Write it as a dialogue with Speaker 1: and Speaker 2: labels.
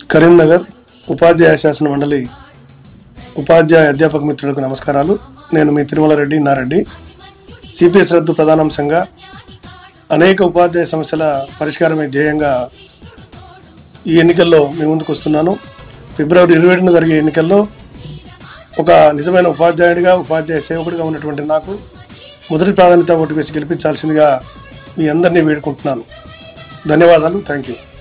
Speaker 1: కరీంనగర్ ఉపాధ్యాయ శాసన మండలి ఉపాధ్యాయ అధ్యాపక మిత్రులకు నమస్కారాలు. నేను మీ తిరుమల రెడ్డి నారెడ్డి. సిపిఎస్ రద్దు ప్రధానాంశంగా అనేక ఉపాధ్యాయ సమస్యల పరిష్కారమే ధ్యేయంగా ఈ ఎన్నికల్లో మీ ముందుకు వస్తున్నాను. ఫిబ్రవరి 27న జరిగే ఎన్నికల్లో ఒక నిజమైన ఉపాధ్యాయుడిగా, ఉపాధ్యాయ సేవకుడిగా ఉన్నటువంటి నాకు మొదటి ప్రాధాన్యత ఓటు వేసి గెలిపించాల్సిందిగా మీ అందరినీ వేడుకుంటున్నాను. ధన్యవాదాలు. Thank you.